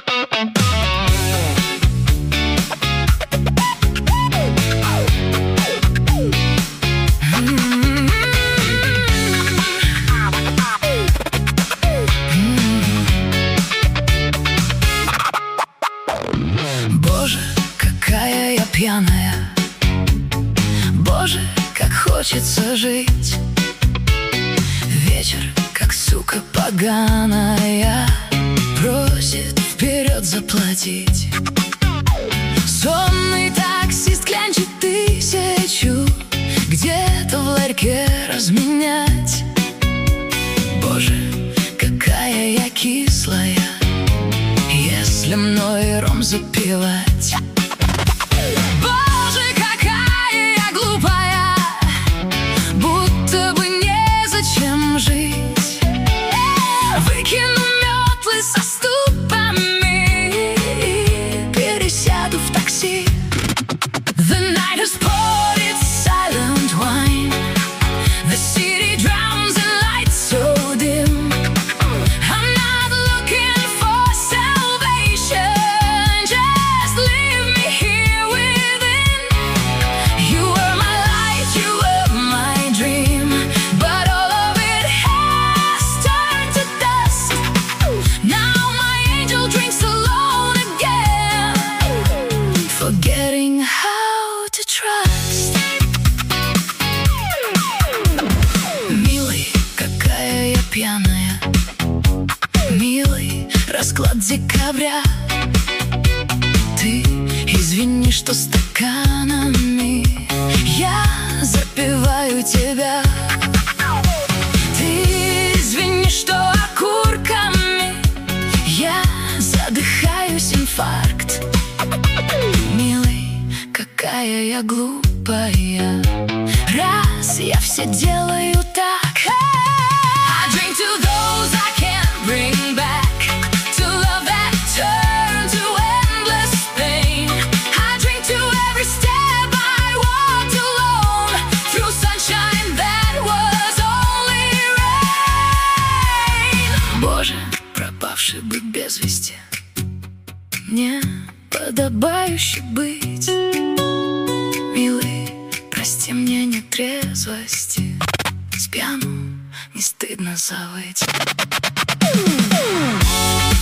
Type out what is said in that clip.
Боже, какая я пьяная. Боже, как хочется жить. Вечер, как сука поганая, просит вперед заплатить. Сонный таксист клянчит тысячу где-то в ларьке разменять. Боже, какая я кислая, если мной ром запивать. Боже, какая я глупая, будто бы незачем жить. Выкину метлы со ступами и пересяду в такси. The night has poured its silent wine. The city drowns in lights so dim. I'm not looking for salvation, just leave me here within. You were my light, you were my dream, but all of it has turned to dust. Now my angel drinks alone again, forgetting how to trust. Милый, какая я пьяная. Милый, расклад декабря. Ты извини, что стаканами я запиваю тебя. Ты извини, что окурками я задыхаюсь, инфаркт. Милый, какая я глупая, раз я все делаю так. I drink to those I can't bring back, to love that turned to endless pain. I drink to every step I walked alone, through sunshine that was only rain. Боже, пропавший бы без вести, мне подобающе быть. Милый, прости мне нетрезвости, с пьяну не стыдно завыть.